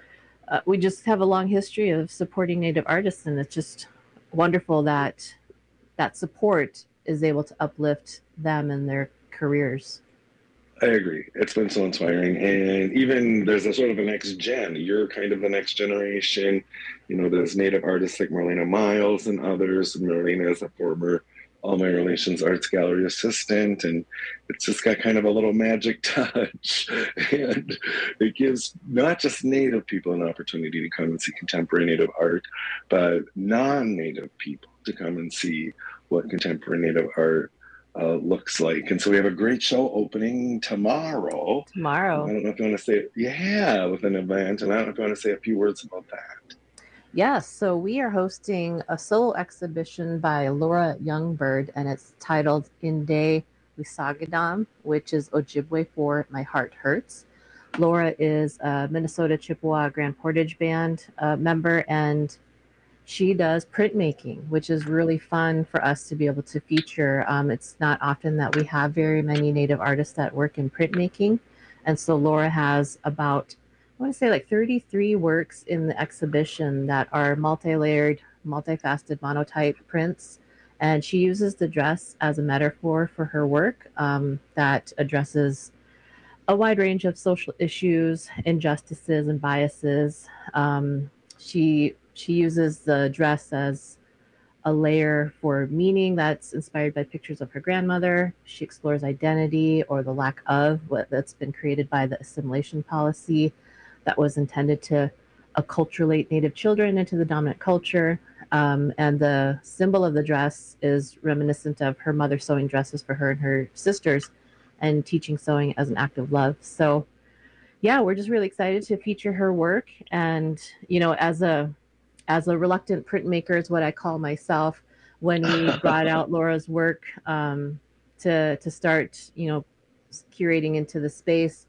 Uh, we just have a long history of supporting Native artists, and it's just wonderful that that support is able to uplift them and their careers. I agree. It's been so inspiring. And even there's a sort of a next gen. You're kind of the next generation. You know, there's Native artists like Marlena Miles and others. Marlena is a former All My Relations Arts Gallery assistant, and it's just got kind of a little magic touch. And it gives not just Native people an opportunity to come and see contemporary Native art, but non-Native people to come and see what contemporary Native art uh, looks like. And so we have a great show opening tomorrow. Tomorrow. I don't know if you want to say, yeah, with an event, and I don't know if you want to say a few words about that. Yes, so we are hosting a solo exhibition by Laura Youngbird, and it's titled Inde Wisagadam, which is Ojibwe for My Heart Hurts. Laura is a Minnesota Chippewa Grand Portage Band uh, member, and she does printmaking, which is really fun for us to be able to feature. Um, it's not often that we have very many Native artists that work in printmaking, and so Laura has about I want to say like thirty-three works in the exhibition that are multi-layered, multifaceted monotype prints. And she uses the dress as a metaphor for her work um, that addresses a wide range of social issues, injustices, and biases. Um, she, she uses the dress as a layer for meaning that's inspired by pictures of her grandmother. She explores identity or the lack of what that's been created by the assimilation policy that was intended to acculturate Native children into the dominant culture. Um, and the symbol of the dress is reminiscent of her mother sewing dresses for her and her sisters and teaching sewing as an act of love. So yeah, we're just really excited to feature her work. And, you know, as a, as a reluctant printmaker is what I call myself, when we brought out Laura's work um, to, to start, you know, curating into the space,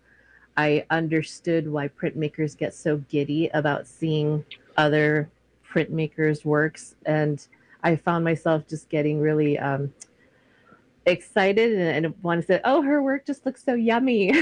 I understood why printmakers get so giddy about seeing other printmakers' works. And I found myself just getting really um, excited and, and wanted to say, oh, her work just looks so yummy.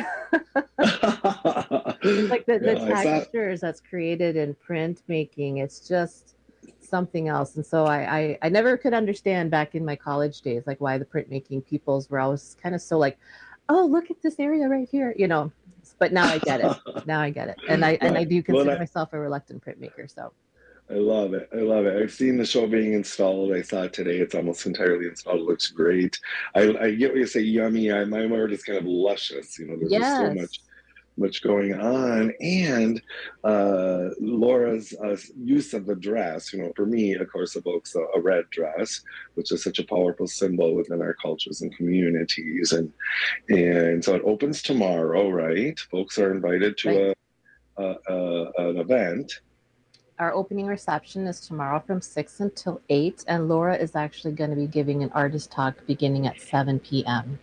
Like the, the yeah, textures that's created in printmaking, it's just something else. And so I, I, I never could understand back in my college days, like why the printmaking peoples were always kind of so like, oh, look at this area right here, you know. But now I get it. Now I get it. And I and I do consider well, I, myself a reluctant printmaker. So I love it. I love it. I've seen the show being installed. I saw it today. It's almost entirely installed. It looks great. I, I get what you say, yummy. I, my word is kind of luscious. You know, there's yes. just so much much going on. And uh, Laura's uh, use of the dress, you know, for me, of course, evokes a, a red dress, which is such a powerful symbol within our cultures and communities. And and so it opens tomorrow, right? Folks are invited to right. a uh, uh, an event. Our opening reception is tomorrow from six until eight, and Laura is actually going to be giving an artist talk beginning at seven p.m.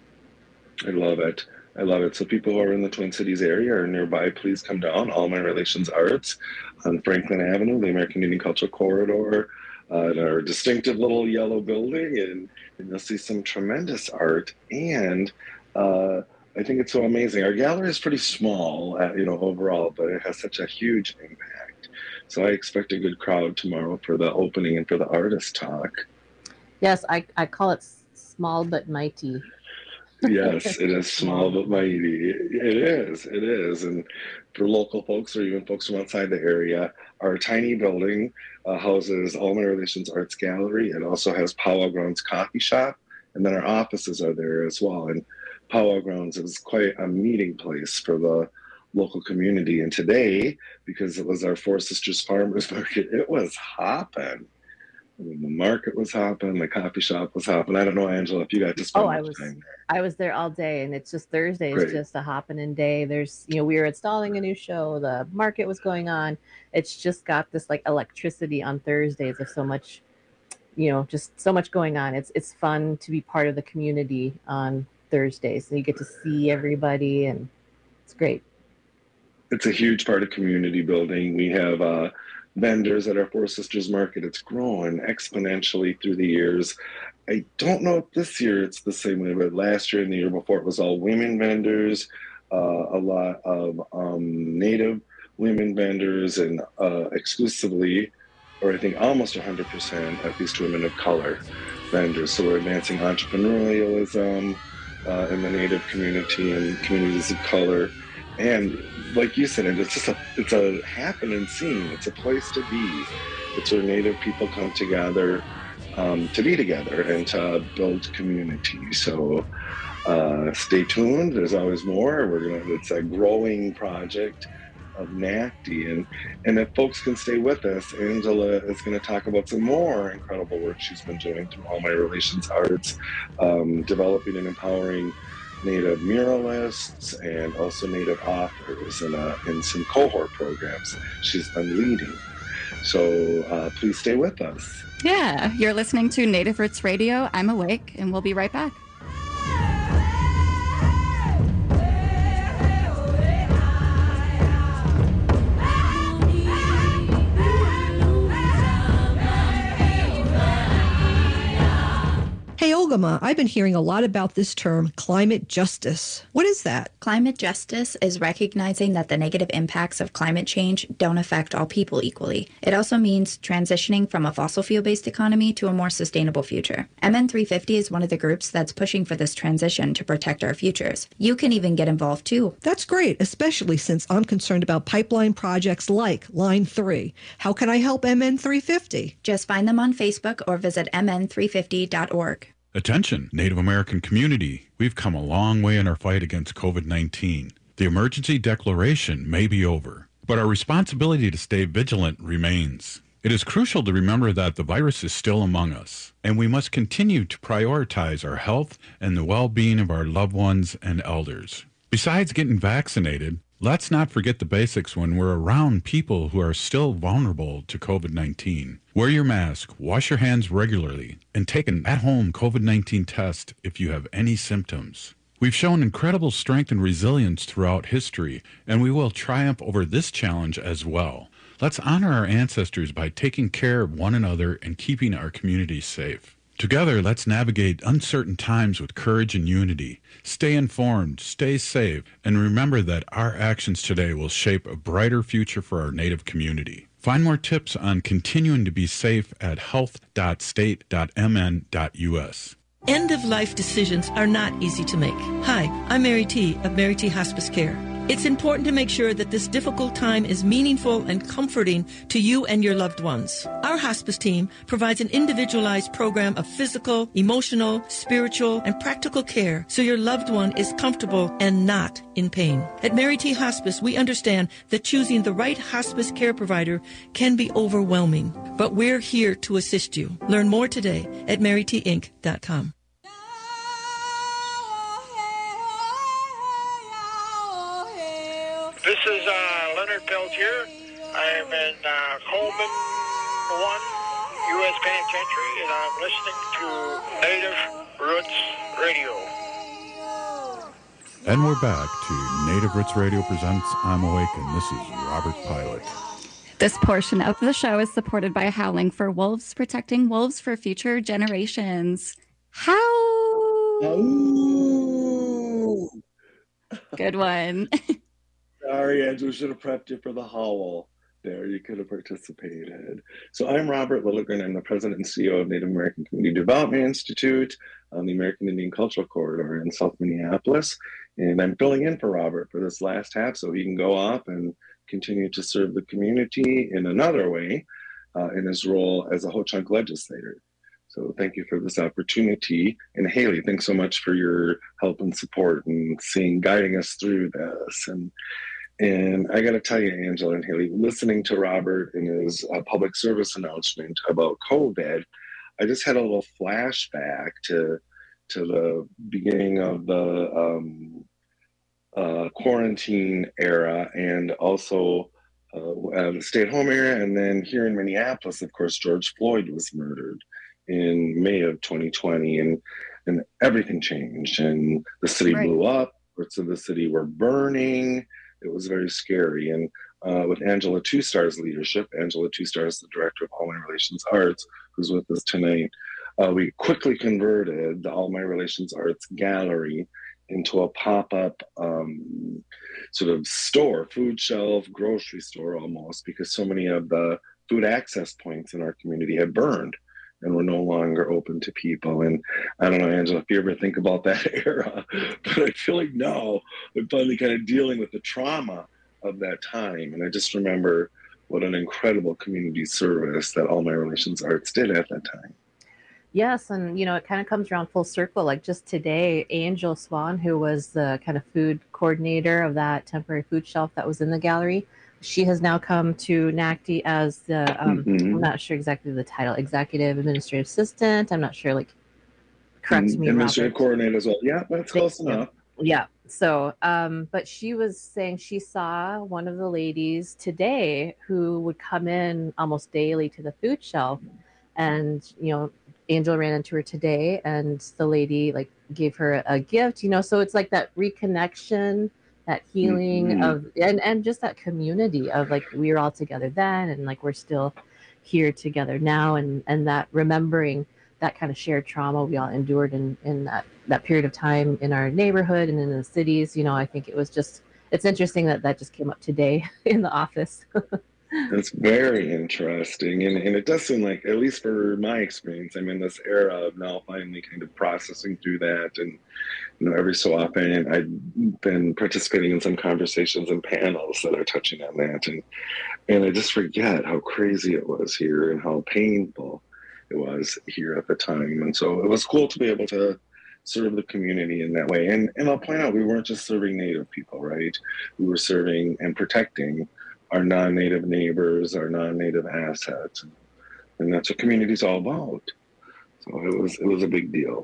I love it. I love it. So people who are in the Twin Cities area or nearby, please come down. All My Relations Arts on Franklin Avenue, the American Indian Cultural Corridor, uh, in our distinctive little yellow building, and, and you'll see some tremendous art. And uh, I think it's so amazing. Our gallery is pretty small, uh, you know, overall, but it has such a huge impact. So I expect a good crowd tomorrow for the opening and for the artist talk. Yes, I, I call it small but mighty. Yes, it is small but mighty. It is, it is. And for local folks or even folks from outside the area, our tiny building uh, houses All My Relations Arts Gallery. It also has Powwow Grounds Coffee Shop, and then our offices are there as well. And Powwow Grounds is quite a meeting place for the local community. And today, because it was our Four Sisters Farmers Market, it was hopping. I mean, the market was hopping, the coffee shop was hopping. I don't know, Angela, if you got to spend oh, I much was, time there. I was there all day, and it's just Thursday is just a hopping day. There's, you know, we were installing a new show. The market was going on. It's just got this like electricity on Thursdays of so much, you know, just so much going on. It's it's fun to be part of the community on Thursdays. So you get to see everybody, and it's great. It's a huge part of community building. We have uh, vendors at our Four Sisters Market. It's grown exponentially through the years. I don't know if this year it's the same way, but last year and the year before it was all women vendors, uh, a lot of um, Native women vendors, and uh, exclusively, or I think almost one hundred percent, at least women of color vendors. So we're advancing entrepreneurialism uh, in the Native community and communities of color. And like you said, it's just a, it's a happening scene. It's a place to be. It's where Native people come together um, to be together and to build community. So uh, stay tuned. There's always more. We're gonna. It's a growing project of NACD, and and if folks can stay with us, Angela is going to talk about some more incredible work she's been doing through All My Relations Arts, um, developing and empowering Native muralists and also Native authors and, uh, and some cohort programs she's been leading. So uh, please stay with us. Yeah, you're listening to Native Roots Radio. I'm Awake, and we'll be right back. Hey, Ogama, I've been hearing a lot about this term, climate justice. What is that? Climate justice is recognizing that the negative impacts of climate change don't affect all people equally. It also means transitioning from a fossil fuel-based economy to a more sustainable future. M N three fifty is one of the groups that's pushing for this transition to protect our futures. You can even get involved too. That's great, especially since I'm concerned about pipeline projects like Line three. How can I help M N three fifty? Just find them on Facebook or visit M N three fifty dot org. Attention, Native American community. We've come a long way in our fight against COVID nineteen. The emergency declaration may be over, but our responsibility to stay vigilant remains. It is crucial to remember that the virus is still among us, and we must continue to prioritize our health and the well-being of our loved ones and elders. Besides getting vaccinated, let's not forget the basics when we're around people who are still vulnerable to COVID nineteen. Wear your mask, wash your hands regularly, and take an at-home COVID nineteen test if you have any symptoms. We've shown incredible strength and resilience throughout history, and we will triumph over this challenge as well. Let's honor our ancestors by taking care of one another and keeping our communities safe. Together, let's navigate uncertain times with courage and unity. Stay informed, stay safe, and remember that our actions today will shape a brighter future for our Native community. Find more tips on continuing to be safe at health dot state dot m n dot u s. End-of-life decisions are not easy to make. Hi, I'm Mary T. of Mary T. Hospice Care. It's important to make sure that this difficult time is meaningful and comforting to you and your loved ones. Our hospice team provides an individualized program of physical, emotional, spiritual, and practical care so your loved one is comfortable and not in pain. At Mary T. Hospice, we understand that choosing the right hospice care provider can be overwhelming, but we're here to assist you. Learn more today at mary t inc dot com. This is uh, Robert Peltier. I'm in uh, Coleman one U S Penitentiary, and I'm listening to Native Roots Radio. And we're back to Native Roots Radio presents I'm Awake, and this is Robert Pilot. This portion of the show is supported by Howling for Wolves, protecting wolves for future generations. How? Oh. Good one. Sorry, Andrew, should have prepped you for the howl. There, you could have participated. So I'm Robert Lilligren. I'm the president and C E O of Native American Community Development Institute on the American Indian Cultural Corridor in South Minneapolis. And I'm filling in for Robert for this last half so he can go off and continue to serve the community in another way uh, in his role as a Ho-Chunk legislator. So thank you for this opportunity. And Haley, thanks so much for your help and support and seeing, guiding us through this. And and I got to tell you, Angela and Haley, listening to Robert in his uh, public service announcement about COVID, I just had a little flashback to to the beginning of the um, uh, quarantine era, and also uh, uh, the stay-at-home era. And then here in Minneapolis, of course, George Floyd was murdered in May of twenty twenty, and and everything changed, and the city right. blew up. Parts of the city were burning. It was very scary. And uh, with Angela Two Star's leadership, Angela Two Star is the director of All My Relations Arts, who's with us tonight, uh, we quickly converted the All My Relations Arts Gallery into a pop-up um, sort of store, food shelf, grocery store almost, because so many of the food access points in our community had burned and were no longer open to people. And I don't know, Angela, if you ever think about that era, but I feel like now I'm finally kind of dealing with the trauma of that time. And I just remember what an incredible community service that All My Relations Arts did at that time. Yes, and you know, it kind of comes around full circle. Like just today, Angel Swan, who was the kind of food coordinator of that temporary food shelf that was in the gallery, she has now come to N A C D as the, um, mm-hmm. I'm not sure exactly the title, Executive Administrative Assistant. I'm not sure, like, correct mm, me, Administrative Robert. Coordinator as well. Yeah, that's close enough. Yeah. So, um, but she was saying she saw one of the ladies today who would come in almost daily to the food shelf. And, you know, Angel ran into her today, and the lady, like, gave her a gift, you know, so it's like that reconnection, that healing mm-hmm. of, and, and just that community of like, we were all together then, and like, we're still here together now. And, and that remembering that kind of shared trauma we all endured in, in that, that period of time in our neighborhood and in the cities, you know, I think it was just, it's interesting that that just came up today in the office. That's very interesting. And, and it does seem like, at least for my experience, I'm in this era of now finally kind of processing through that. And, you know, every so often I've been participating in some conversations and panels that are touching on that. And, and I just forget how crazy it was here and how painful it was here at the time. And so it was cool to be able to serve the community in that way. And, and I'll point out, we weren't just serving Native people, right? We were serving and protecting our non-Native neighbors, our non-Native assets. And that's what community's all about. So it was, it was a big deal.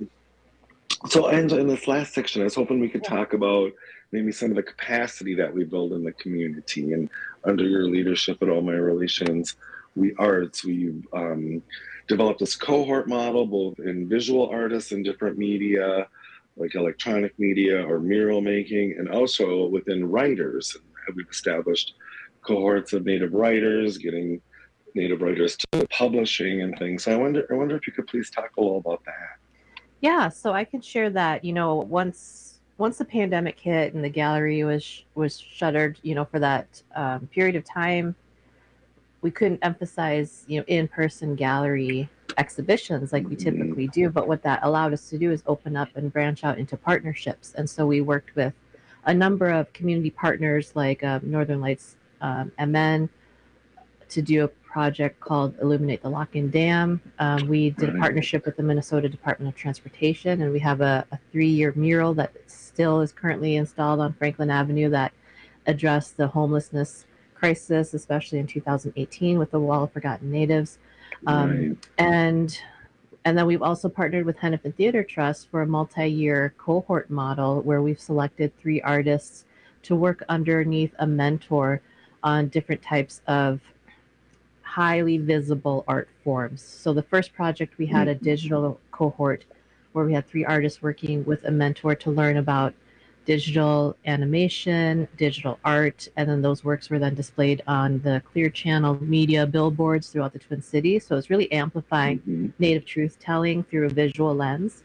So Angela, in this last section, I was hoping we could talk about maybe some of the capacity that we build in the community. And under your leadership at All My Relations, we arts, we've um, developed this cohort model, both in visual artists and different media, like electronic media or mural making, and also within writers. And we've established cohorts of Native writers, getting Native writers to publishing and things. So I wonder, I wonder if you could please talk a little about that. Yeah, so I can share that, you know, once once the pandemic hit and the gallery was was shuttered, you know, for that um, period of time, we couldn't emphasize, you know, in-person gallery exhibitions like we typically do. But what that allowed us to do is open up and branch out into partnerships. And so we worked with a number of community partners like uh, Northern Lights um, M N to do a project called Illuminate the Lock-In Dam. Um, we did a partnership with the Minnesota Department of Transportation, and we have a, a three-year mural that still is currently installed on Franklin Avenue that addressed the homelessness crisis, especially in two thousand eighteen with the Wall of Forgotten Natives. Um, right. And and then we've also partnered with Hennepin Theater Trust for a multi-year cohort model where we've selected three artists to work underneath a mentor on different types of highly visible art forms. So the first project, we had a digital cohort where we had three artists working with a mentor to learn about digital animation, digital art, and then those works were then displayed on the Clear Channel media billboards throughout the Twin Cities. So it's really amplifying mm-hmm. Native truth telling through a visual lens.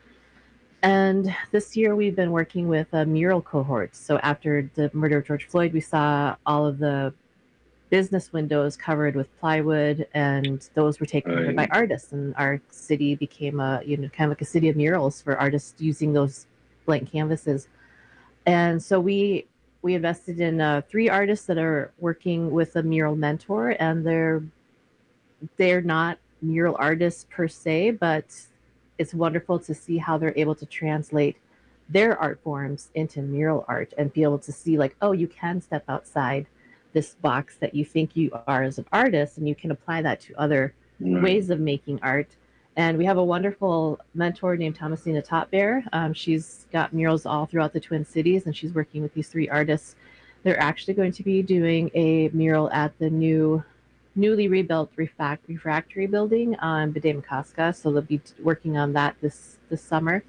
And this year we've been working with a mural cohort. So after the murder of George Floyd, we saw all of the business windows covered with plywood, and those were taken over by artists. And our city became a, you know, kind of like a city of murals for artists using those blank canvases. And so we we invested in uh, three artists that are working with a mural mentor, and they're they're not mural artists per se, but it's wonderful to see how they're able to translate their art forms into mural art and be able to see, like, oh, you can step outside this box that you think you are as an artist, and you can apply that to other mm. ways of making art. And we have a wonderful mentor named Thomasina Topbear. Um, she's got murals all throughout the Twin Cities, and she's working with these three artists. They're actually going to be doing a mural at the new, newly rebuilt refract- refractory building on Bede-Makaska. So they'll be working on that this this summer.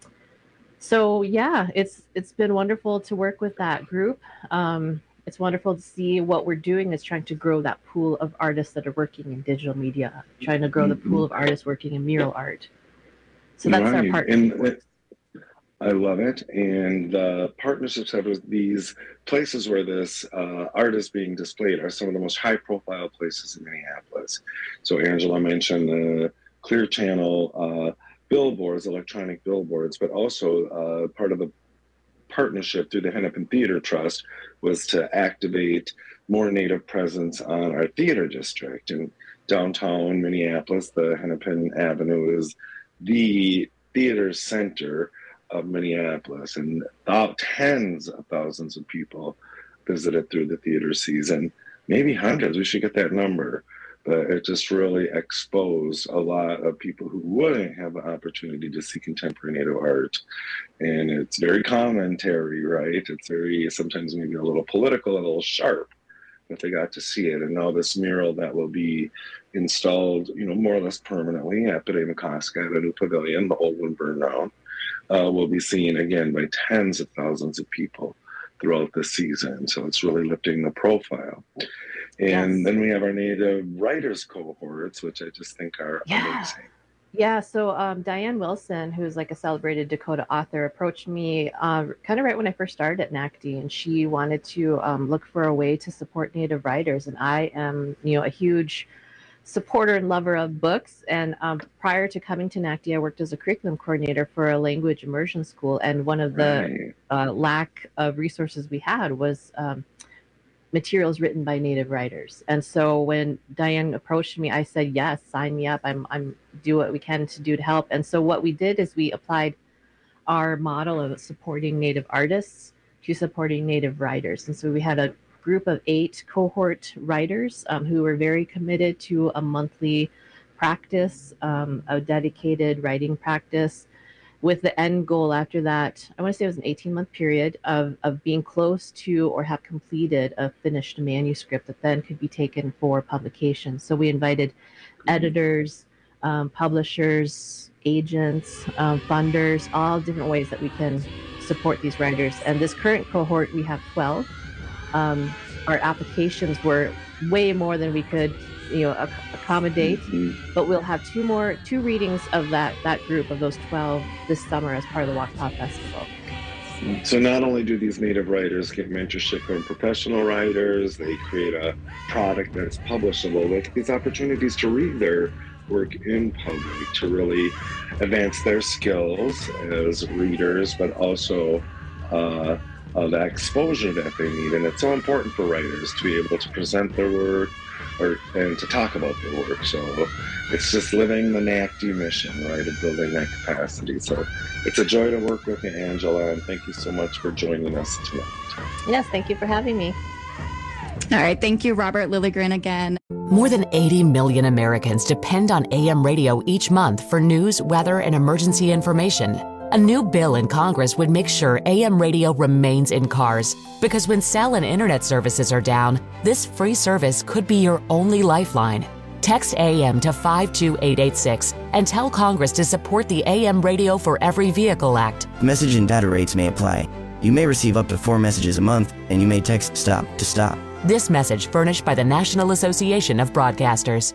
So yeah, it's it's been wonderful to work with that group. Um, It's wonderful to see what we're doing is trying to grow that pool of artists that are working in digital media, trying to grow the pool of artists working in mural art. So that's right. Our partnership. And I love it. And the partnerships have these places where this uh, art is being displayed are some of the most high profile places in Minneapolis. So Angela mentioned the Clear Channel uh, billboards, electronic billboards, but also uh, part of the partnership through the Hennepin Theater Trust was to activate more Native presence on our theater district. In downtown Minneapolis, the Hennepin Avenue is the theater center of Minneapolis, and about tens of thousands of people visited through the theater season, maybe hundreds, we should get that number. But it just really exposed a lot of people who wouldn't have the opportunity to see contemporary Native art. And it's very commentary, right? It's very, sometimes maybe a little political, a little sharp, but they got to see it. And now this mural that will be installed, you know, more or less permanently at Bede-Makaska, the new pavilion, the old one burned down, uh, will be seen again by tens of thousands of people throughout the season. So it's really lifting the profile. And yes. then we have our Native writers cohorts, which I just think are yeah. amazing. Yeah, so um, Diane Wilson, who's like a celebrated Dakota author, approached me uh, kind of right when I first started at N A C D, and she wanted to um, look for a way to support Native writers. And I am, you know, a huge supporter and lover of books. And um, prior to coming to N A C D, I worked as a curriculum coordinator for a language immersion school. And one of the right. uh, lack of resources we had was um, materials written by Native writers. And so when Diane approached me, I said, yes, sign me up. I'm, I'm do what we can to do to help. And so what we did is we applied our model of supporting Native artists to supporting Native writers. And so we had a group of eight cohort writers um, who were very committed to a monthly practice, um, a dedicated writing practice, with the end goal after that, I want to say it was an eighteen month period of, of being close to or have completed a finished manuscript that then could be taken for publication. So we invited editors, um, publishers, agents, um, funders, all different ways that we can support these writers. And this current cohort, we have twelve. Um, our applications were way more than we could, you know, ac- accommodate, mm-hmm. but we'll have two more, two readings of that that group of those twelve this summer as part of the Waakpa Festival. So not only do these Native writers get mentorship from professional writers, they create a product that's publishable. They get these opportunities to read their work in public, to really advance their skills as readers, but also uh, uh, the exposure that they need. And it's so important for writers to be able to present their work, or and to talk about their work. So it's just living the N A C D mission, right, of building that capacity. So it's a joy to work with you, Angela, and thank you so much for joining us tonight. Yes, thank you for having me. All right, thank you, Robert Lilligren, again. More than eighty million Americans depend on A M radio each month for news, weather, and emergency information. A new bill in Congress would make sure A M radio remains in cars, because when cell and internet services are down, this free service could be your only lifeline. Text A M to five two eight eight six and tell Congress to support the A M Radio for Every Vehicle Act. Message and data rates may apply. You may receive up to four messages a month, and you may text STOP to STOP. This message furnished by the National Association of Broadcasters.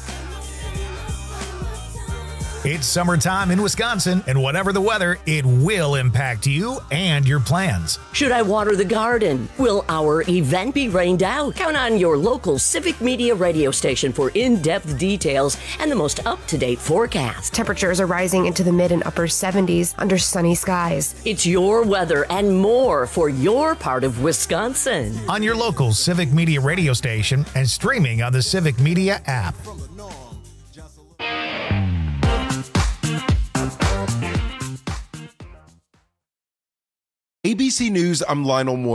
It's summertime in Wisconsin, and whatever the weather, it will impact you and your plans. Should I water the garden? Will our event be rained out? Count on your local Civic Media radio station for in-depth details and the most up-to-date forecast. Temperatures are rising into the mid and upper seventies under sunny skies. It's your weather and more for your part of Wisconsin. On your local Civic Media radio station and streaming on the Civic Media app. A B C News, I'm Lionel Moore.